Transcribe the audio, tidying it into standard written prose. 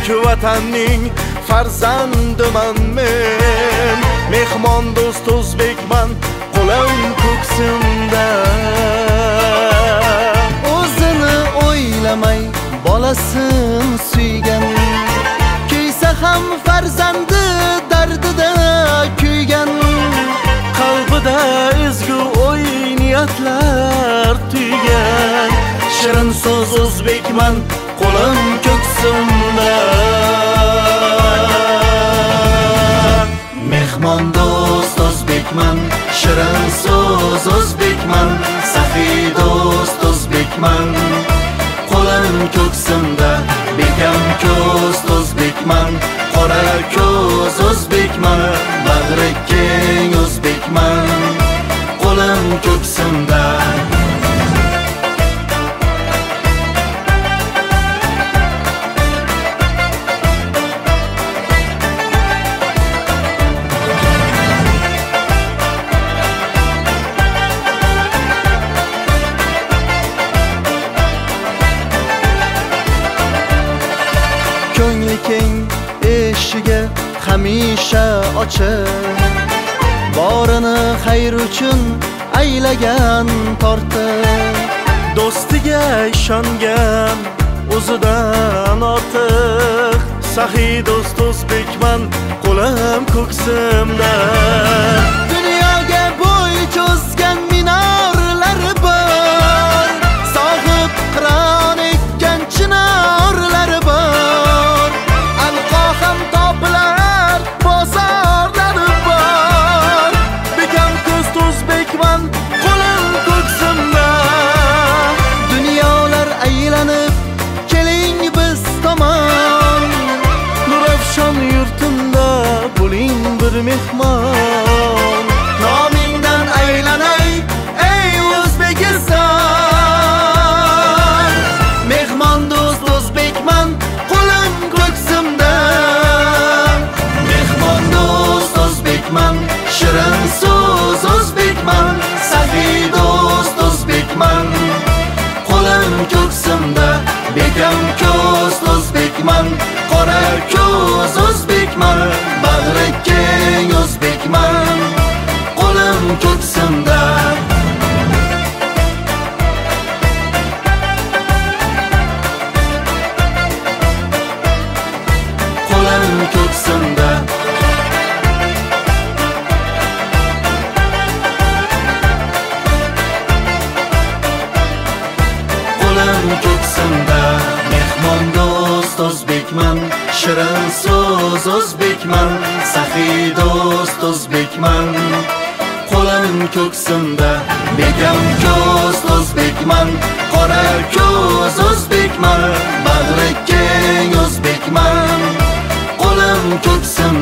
vatanning farzandiman men. Mehmon do'st o'zbekman, qo'lim ko'ksimda. O'zini o'ylamay bolasin suygan, kuysa ham farzandi dardida kuygan. Qalbida ezgu o'y niyatlar tuygan. Shirin so'z o'zbekman, qo'lim ko'ksimda. Mehmon do'st o'zbekman, shirin so'z o'zbekman, saxiy do'st o'zbekman, qo'lim ko'ksimda. Bekam ko'z o'zbekman, qora ko'z o'zbekman, bag'ri keng o'zbekman, qo'lim ko'ksimda. Ko'ngli keng eshiga hamisha ochiq, borini xayr uchun aylagan tortiq. Do'stiga ishongan o'zidan ortiq. Saxiy do'st o'zbekman, qo'lim ko'ksimda. Dunyoga bo'y cho'zgan minorlari bor, sohib qiron ekkan chinorlari bor. Alqo ham topilar, bozorlari bor. Bekam ko'z o'zbekman, qo'lim ko'ksimda. Dunyolar aylanib keling biz tomon, Nurafshon yurtimda bo'ling bir mehmon. nomingdan aylanay ey O'zbekiston. Mehmon do'st o'zbekman, qo'lim ko'ksimda. Mehmon do'st o'zbekman, shirin so'z o'zbekman, saxiy do'st o'zbekman, qo'lim ko'ksimda. Bekam ko'z o'zbekman, qora ko'z o'zbekman, bag'ri keng o'zbekman, qo'lim ko'ksimda. Qo'lim ko'ksimda. Qo'lim ko'ksimda. Mehmon do'st o'zbekman, shirin so'z o'zbekman, saxiy do'st o'zbekman, qo'lim ko'ksimda. Bekam ko'z o'zbekman, qora ko'z o'zbekman, bag'ri keng o'zbekman, qo'lim ko'ksimda.